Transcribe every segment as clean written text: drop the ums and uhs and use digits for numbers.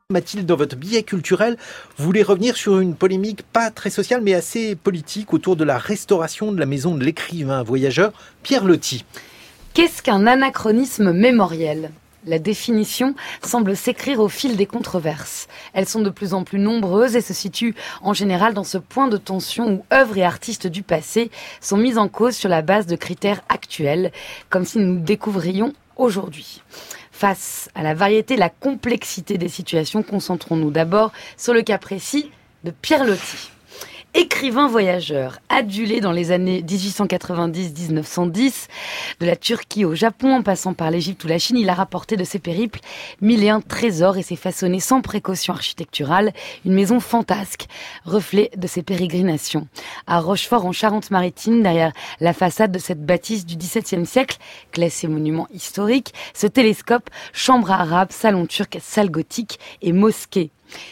Mathilde, dans votre billet culturel, vous voulez revenir sur une polémique pas très sociale mais assez politique autour de la restauration de la maison de l'écrivain voyageur Pierre Loti. Qu'est-ce qu'un anachronisme mémoriel ? La définition semble s'écrire au fil des controverses. Elles sont de plus en plus nombreuses et se situent en général dans ce point de tension où œuvres et artistes du passé sont mis en cause sur la base de critères actuels, comme si nous découvrions aujourd'hui. Face à la variété et la complexité des situations, concentrons-nous d'abord sur le cas précis de Pierre Loti. Écrivain voyageur, adulé dans les années 1890-1910, de la Turquie au Japon, en passant par l'Égypte ou la Chine, il a rapporté de ses périples 1001 trésors et s'est façonné sans précaution architecturale une maison fantasque, reflet de ses pérégrinations. À Rochefort, en Charente-Maritime, derrière la façade de cette bâtisse du XVIIe siècle, classée monument historique, se télescope chambre arabe, salon turc, salle gothique et mosquée.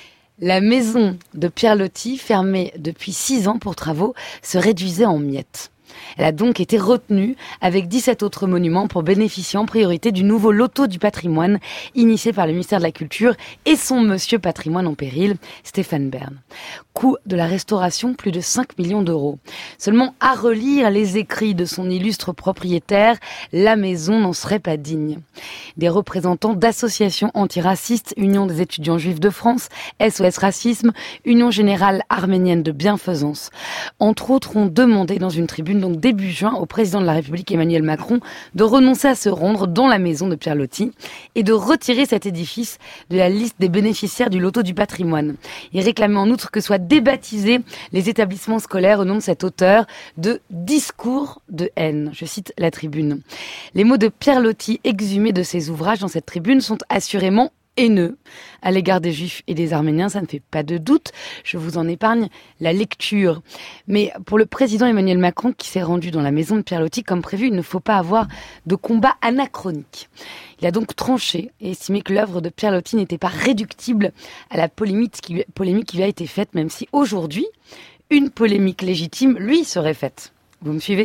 La maison de Pierre Loti, fermée depuis 6 ans pour travaux, se réduisait en miettes. Elle a donc été retenue avec 17 autres monuments pour bénéficier en priorité du nouveau loto du patrimoine initié par le ministère de la Culture et son monsieur patrimoine en péril, Stéphane Bern. Coût de la restauration, plus de 5 millions d'euros. Seulement à relire les écrits de son illustre propriétaire, la maison n'en serait pas digne. Des représentants d'associations antiracistes, Union des étudiants juifs de France, SOS Racisme, Union générale arménienne de bienfaisance, entre autres, ont demandé dans une tribune donc début juin au président de la République Emmanuel Macron de renoncer à se rendre dans la maison de Pierre Loti et de retirer cet édifice de la liste des bénéficiaires du loto du patrimoine. Il réclamait en outre que soient débaptisés les établissements scolaires au nom de cet auteur de discours de haine. Je cite la tribune. Les mots de Pierre Loti exhumés de ses ouvrages dans cette tribune sont assurément haineux à l'égard des Juifs et des Arméniens, ça ne fait pas de doute. Je vous en épargne la lecture. Mais pour le président Emmanuel Macron, qui s'est rendu dans la maison de Pierre Loti, comme prévu, il ne faut pas avoir de combat anachronique. Il a donc tranché et estimé que l'œuvre de Pierre Loti n'était pas réductible à la polémique qui lui a été faite, même si aujourd'hui, une polémique légitime lui serait faite. Vous me suivez ?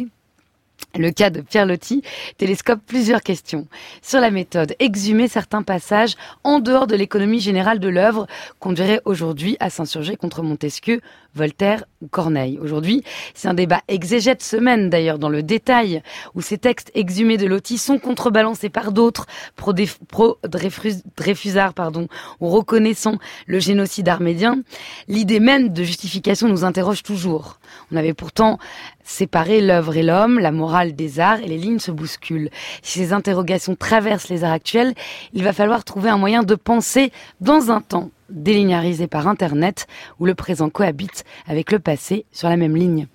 Le cas de Pierre Loti télescope plusieurs questions. Sur la méthode, exhumer certains passages en dehors de l'économie générale de l'œuvre conduirait aujourd'hui à s'insurger contre Montesquieu, Voltaire ou Corneille. Aujourd'hui, c'est un débat exégète semaine d'ailleurs dans le détail, où ces textes exhumés de Loti sont contrebalancés par d'autres pro-Dreyfusards, ou reconnaissant le génocide arménien. L'idée même de justification nous interroge toujours. On avait pourtant séparé l'œuvre et l'homme, la morale des arts, et les lignes se bousculent. Si ces interrogations traversent les arts actuels, il va falloir trouver un moyen de penser dans un temps délinéarisé par Internet, où le présent cohabite avec le passé sur la même ligne.